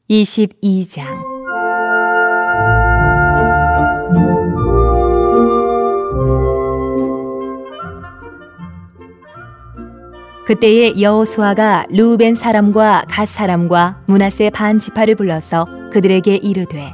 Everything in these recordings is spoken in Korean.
22장. 그때에 여호수아가 르우벤 사람과 갓 사람과 므낫세 반 지파를 불러서 그들에게 이르되,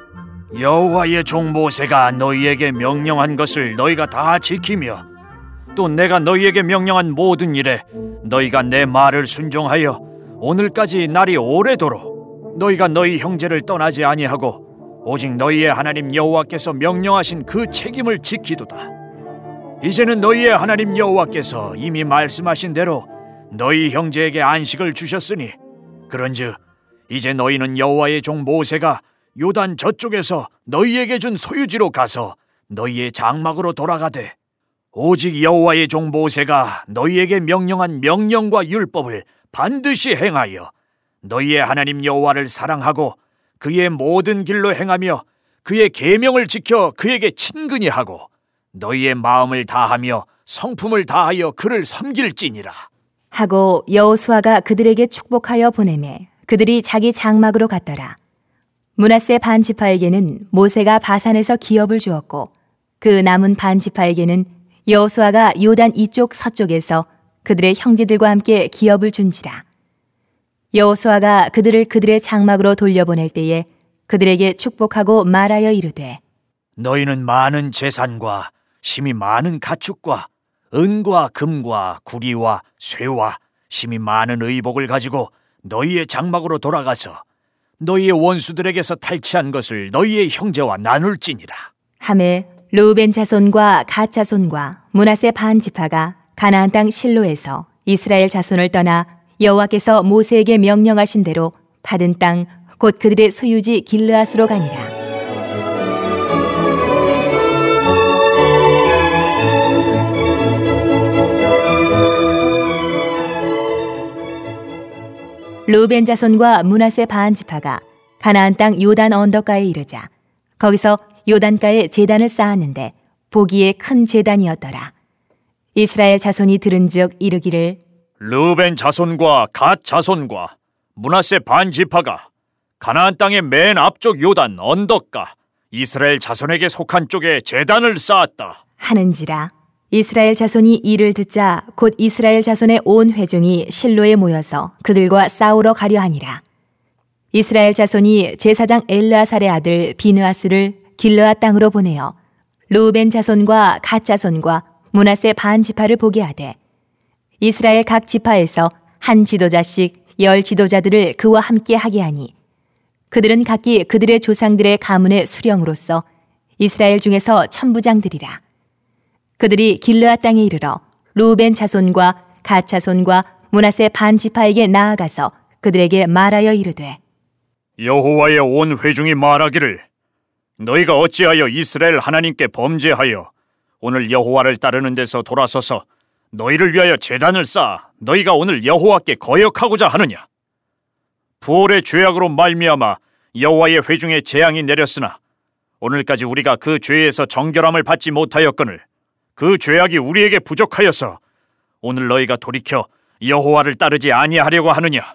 여호와의 종 모세가 너희에게 명령한 것을 너희가 다 지키며 또 내가 너희에게 명령한 모든 일에 너희가 내 말을 순종하여 오늘까지 날이 오래도록 너희가 너희 형제를 떠나지 아니하고 오직 너희의 하나님 여호와께서 명령하신 그 책임을 지키도다. 이제는 너희의 하나님 여호와께서 이미 말씀하신 대로 너희 형제에게 안식을 주셨으니 그런즉 이제 너희는 여호와의 종 모세가 요단 저쪽에서 너희에게 준 소유지로 가서 너희의 장막으로 돌아가되 오직 여호와의 종 모세가 너희에게 명령한 명령과 율법을 반드시 행하여 너희의 하나님 여호와를 사랑하고 그의 모든 길로 행하며 그의 계명을 지켜 그에게 친근히 하고 너희의 마음을 다하며 성품을 다하여 그를 섬길지니라 하고 여호수아가 그들에게 축복하여 보내매 그들이 자기 장막으로 갔더라. 므낫세 반 지파에게는 모세가 바산에서 기업을 주었고 그 남은 반 지파에게는 여호수아가 요단 이쪽 서쪽에서 그들의 형제들과 함께 기업을 준지라. 여호수아가 그들을 그들의 장막으로 돌려보낼 때에 그들에게 축복하고 말하여 이르되, 너희는 많은 재산과 심히 많은 가축과 은과 금과 구리와 쇠와 심히 많은 의복을 가지고 너희의 장막으로 돌아가서 너희의 원수들에게서 탈취한 것을 너희의 형제와 나눌지니라. 하매 르우벤 자손과 갓 자손과 므낫세 반 지파가 가나안 땅 실로에서 이스라엘 자손을 떠나 여호와께서 모세에게 명령하신 대로 받은 땅 곧 그들의 소유지 길르앗으로 가니라. 르우벤 자손과 므낫세 반 지파가 가나안 땅 요단 언덕가에 이르자 거기서 요단가에 제단을 쌓았는데 보기에 큰 제단이었더라. 이스라엘 자손이 들은즉 이르기를, 르우벤 자손과 갓 자손과 므낫세 반 지파가 가나안 땅의 맨 앞쪽 요단 언덕가 이스라엘 자손에게 속한 쪽에 제단을 쌓았다 하는지라. 이스라엘 자손이 이를 듣자 곧 이스라엘 자손의 온 회중이 실로에 모여서 그들과 싸우러 가려 하니라. 이스라엘 자손이 제사장 엘르아살의 아들 비느하스를 길르앗 땅으로 보내어 르우벤 자손과 갓 자손과 므낫세 반 지파를 보게 하되 이스라엘 각 지파에서 한 지도자씩 10 지도자들을 그와 함께 하게 하니 그들은 각기 그들의 조상들의 가문의 수령으로서 이스라엘 중에서 천부장들이라. 그들이 길르앗 땅에 이르러 르우벤 자손과 갓 자손과 므낫세 반 지파에게 나아가서 그들에게 말하여 이르되, 여호와의 온 회중이 말하기를 너희가 어찌하여 이스라엘 하나님께 범죄하여 오늘 여호와를 따르는 데서 돌아서서 너희를 위하여 제단을 쌓아 너희가 오늘 여호와께 거역하고자 하느냐? 부올의 죄악으로 말미암아 여호와의 회중에 재앙이 내렸으나 오늘까지 우리가 그 죄에서 정결함을 받지 못하였거늘 그 죄악이 우리에게 부족하여서 오늘 너희가 돌이켜 여호와를 따르지 아니하려고 하느냐?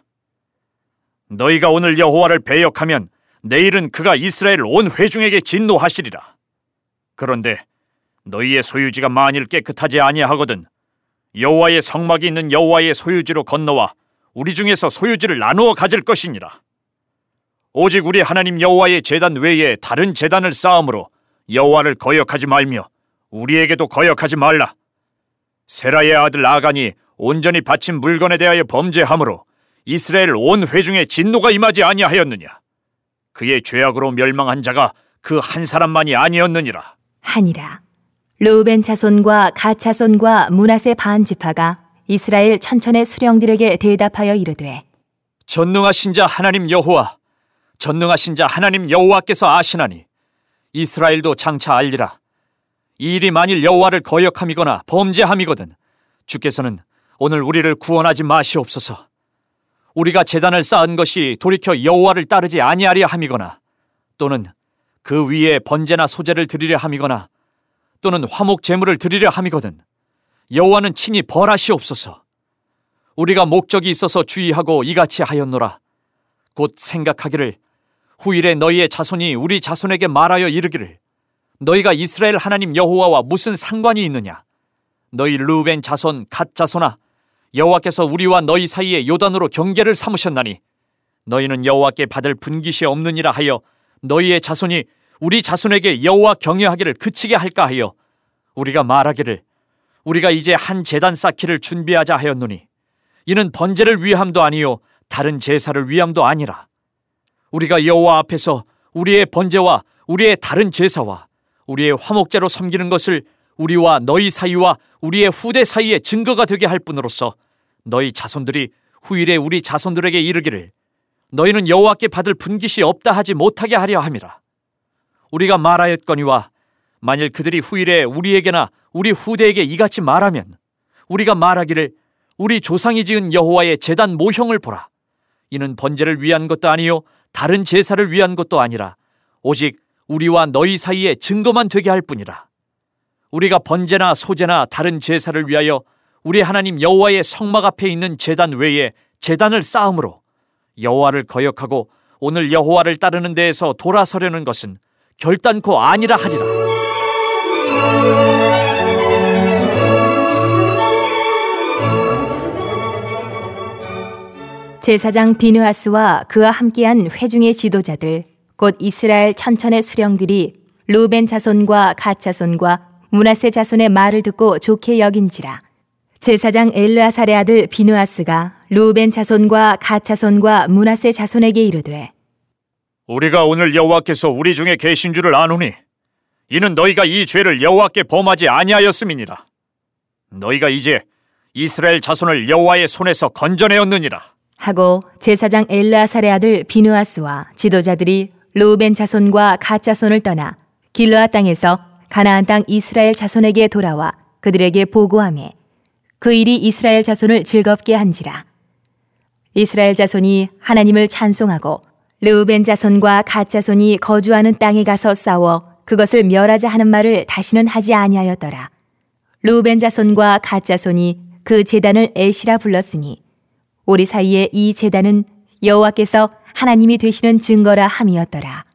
너희가 오늘 여호와를 배역하면 내일은 그가 이스라엘 온 회중에게 진노하시리라. 그런데 너희의 소유지가 만일 깨끗하지 아니하거든 여호와의 성막이 있는 여호와의 소유지로 건너와 우리 중에서 소유지를 나누어 가질 것이니라. 오직 우리 하나님 여호와의 제단 외에 다른 제단을 쌓음으로 여호와를 거역하지 말며 우리에게도 거역하지 말라. 세라의 아들 아간이 온전히 바친 물건에 대하여 범죄함으로 이스라엘 온 회중에 진노가 임하지 아니하였느냐? 그의 죄악으로 멸망한 자가 그 한 사람만이 아니었느니라 하니라. 르우벤 자손과 갓 자손과 므낫세 반 지파가 이스라엘 천천의 수령들에게 대답하여 이르되, 전능하신 자 하나님 여호와, 전능하신 자 하나님 여호와께서 아시나니 이스라엘도 장차 알리라. 이 일이 만일 여호와를 거역함이거나 범죄함이거든 주께서는 오늘 우리를 구원하지 마시옵소서. 우리가 제단을 쌓은 것이 돌이켜 여호와를 따르지 아니하려 함이거나 또는 그 위에 번제나 소제를 드리려 함이거나 또는 화목 제물을 드리려 함이거든 여호와는 친히 벌하시옵소서. 우리가 목적이 있어서 주의하고 이같이 하였노라. 곧 생각하기를 후일에 너희의 자손이 우리 자손에게 말하여 이르기를 너희가 이스라엘 하나님 여호와와 무슨 상관이 있느냐? 너희 르우벤 자손 갓 자손아, 여호와께서 우리와 너희 사이에 요단으로 경계를 삼으셨나니 너희는 여호와께 받을 분깃이 없느니라 하여 너희의 자손이 우리 자손에게 여호와 경외하기를 그치게 할까 하여 우리가 말하기를 우리가 이제 한 제단 쌓기를 준비하자 하였노니 이는 번제를 위함도 아니요 다른 제사를 위함도 아니라 우리가 여호와 앞에서 우리의 번제와 우리의 다른 제사와 우리의 화목제로 섬기는 것을 우리와 너희 사이와 우리의 후대 사이에 증거가 되게 할 뿐으로써 너희 자손들이 후일에 우리 자손들에게 이르기를 너희는 여호와께 받을 분깃이 없다 하지 못하게 하려 함이라. 우리가 말하였거니와 만일 그들이 후일에 우리에게나 우리 후대에게 이같이 말하면 우리가 말하기를 우리 조상이 지은 여호와의 제단 모형을 보라. 이는 번제를 위한 것도 아니요 다른 제사를 위한 것도 아니라 오직 우리와 너희 사이에 증거만 되게 할 뿐이라. 우리가 번제나 소제나 다른 제사를 위하여 우리 하나님 여호와의 성막 앞에 있는 제단 외에 제단을 쌓음으로 여호와를 거역하고 오늘 여호와를 따르는 데에서 돌아서려는 것은 결단코 아니라 하리라. 제사장 비느하스와 그와 함께한 회중의 지도자들 곧 이스라엘 천천의 수령들이 르우벤 자손과 갓 자손과 므낫세 자손의 말을 듣고 좋게 여긴지라. 제사장 엘르아살의 아들 비느하스가 르우벤 자손과 갓 자손과 므낫세 자손에게 이르되 우리가 오늘 여호와께서 우리 중에 계신 줄을 아노니 이는 너희가 이 죄를 여호와께 범하지 아니하였음이니라. 너희가 이제 이스라엘 자손을 여호와의 손에서 건져내었느니라 하고 제사장 엘르아살의 아들 비느하스와 지도자들이 르우벤 자손과 갓 자손을 떠나 길르앗 땅에서 가나안 땅 이스라엘 자손에게 돌아와 그들에게 보고하매 그 일이 이스라엘 자손을 즐겁게 한지라. 이스라엘 자손이 하나님을 찬송하고 르우벤 자손과 갓 자손이 거주하는 땅에 가서 싸워 그것을 멸하자 하는 말을 다시는 하지 아니하였더라. 르우벤 자손과 갓 자손이 그 제단을 에시라 불렀으니 우리 사이에 이 제단은 여호와께서 하나님이 되시는 증거라 함이었더라.